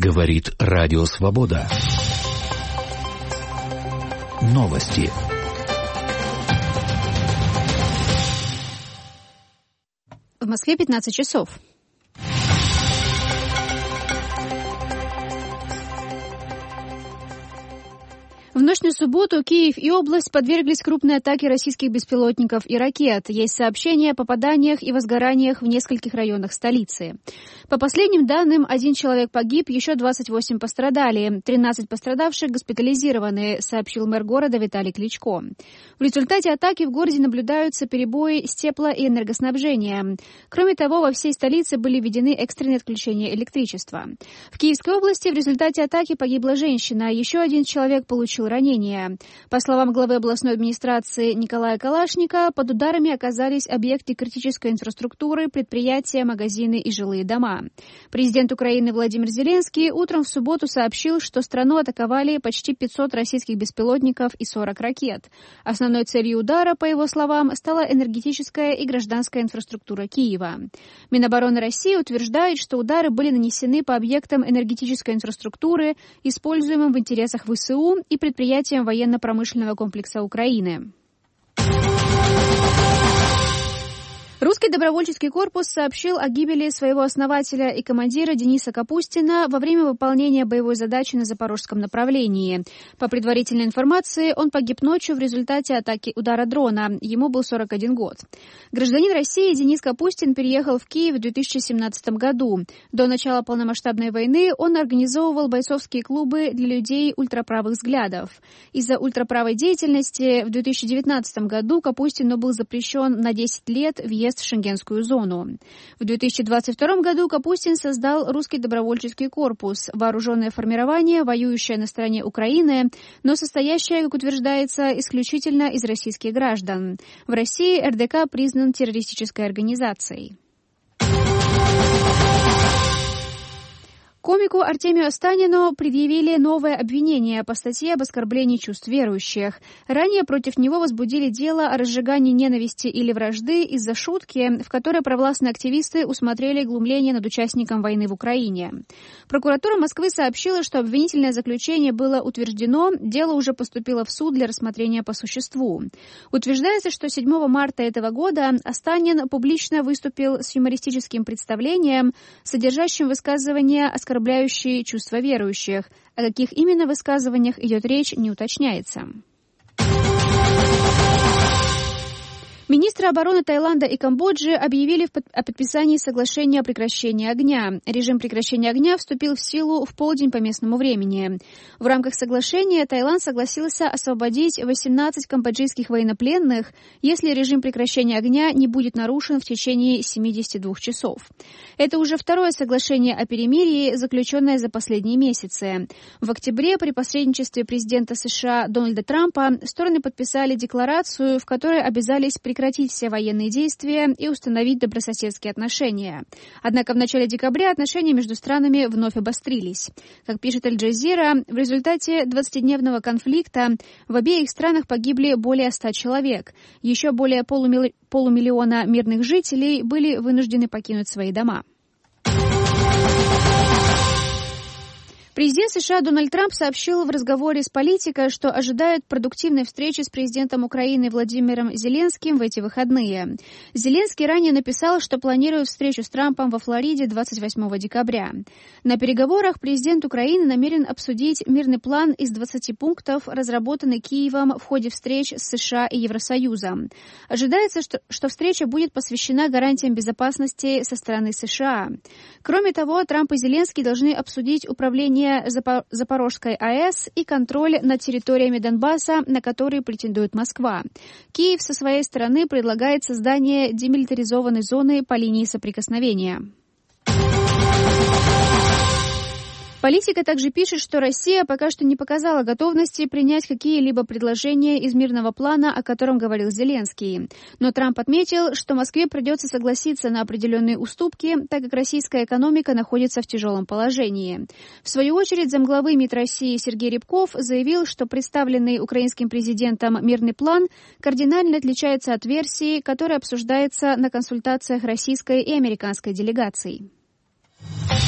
Говорит Радио Свобода. Новости. В Москве 15 часов. В ночь на субботу Киев и область подверглись крупной атаке российских беспилотников и ракет. Есть сообщения о попаданиях и возгораниях в нескольких районах столицы. По последним данным, 1 человек погиб, еще 28 пострадали. 13 пострадавших госпитализированы, сообщил мэр города Виталий Кличко. В результате атаки в городе наблюдаются перебои с тепло- и энергоснабжением. Кроме того, во всей столице были введены экстренные отключения электричества. В Киевской области в результате атаки погибла женщина, еще 1 человек получил ранения. По словам главы областной администрации Николая Калашника, под ударами оказались объекты критической инфраструктуры, предприятия, магазины и жилые дома. Президент Украины Владимир Зеленский утром в субботу сообщил, что страну атаковали почти 500 российских беспилотников и 40 ракет. Основной целью удара, по его словам, стала энергетическая и гражданская инфраструктура Киева. Минобороны России утверждает, что удары были нанесены по объектам энергетической инфраструктуры, используемым в интересах ВСУ и предприятиям военно-промышленного комплекса Украины. Русский добровольческий корпус сообщил о гибели своего основателя и командира Дениса Капустина во время выполнения боевой задачи на запорожском направлении. По предварительной информации, он погиб ночью в результате атаки удара дрона. Ему был 41 год. Гражданин России Денис Капустин переехал в Киев в 2017 году. До начала полномасштабной войны он организовывал бойцовские клубы для людей ультраправых взглядов. Из-за ультраправой деятельности в 2019 году Капустину был запрещен на 10 лет въезд в Шенгенскую зону. В 2022 году Капустин создал Русский добровольческий корпус, вооруженное формирование, воюющее на стороне Украины, но состоящее, как утверждается, исключительно из российских граждан. В России РДК признан террористической организацией. Комику Артемию Останину предъявили новое обвинение по статье об оскорблении чувств верующих. Ранее против него возбудили дело о разжигании ненависти или вражды из-за шутки, в которой провластные активисты усмотрели глумление над участником войны в Украине. Прокуратура Москвы сообщила, что обвинительное заключение было утверждено, дело уже поступило в суд для рассмотрения по существу. Утверждается, что 7 марта этого года Останин публично выступил с юмористическим представлением, содержащим высказывания оскорбляющие чувства верующих. О каких именно высказываниях идет речь, не уточняется. Министры обороны Таиланда и Камбоджи объявили о подписании соглашения о прекращении огня. Режим прекращения огня вступил в силу в полдень по местному времени. В рамках соглашения Таиланд согласился освободить 18 камбоджийских военнопленных, если режим прекращения огня не будет нарушен в течение 72 часов. Это уже второе соглашение о перемирии, заключенное за последние месяцы. В октябре при посредничестве президента США Дональда Трампа стороны подписали декларацию, в которой обязались прекратить все военные действия и установить добрососедские отношения. Однако в начале декабря отношения между странами вновь обострились. Как пишет Аль-Джазира, в результате 20-дневного конфликта в обеих странах погибли более 100 человек. Еще более полумиллиона мирных жителей были вынуждены покинуть свои дома. Президент США Дональд Трамп сообщил в разговоре с «Политико», что ожидает продуктивной встречи с президентом Украины Владимиром Зеленским в эти выходные. Зеленский ранее написал, что планирует встречу с Трампом во Флориде 28 декабря. На переговорах президент Украины намерен обсудить мирный план из 20 пунктов, разработанный Киевом в ходе встреч с США и Евросоюзом. Ожидается, что встреча будет посвящена гарантиям безопасности со стороны США. Кроме того, Трамп и Зеленский должны обсудить управление Запорожской АЭС и контроль над территориями Донбасса, на которые претендует Москва. Киев со своей стороны предлагает создание демилитаризованной зоны по линии соприкосновения. «Политика» также пишет, что Россия пока что не показала готовности принять какие-либо предложения из мирного плана, о котором говорил Зеленский. Но Трамп отметил, что Москве придется согласиться на определенные уступки, так как российская экономика находится в тяжелом положении. В свою очередь, замглавы МИД России Сергей Рябков заявил, что представленный украинским президентом мирный план кардинально отличается от версии, которая обсуждается на консультациях российской и американской делегаций.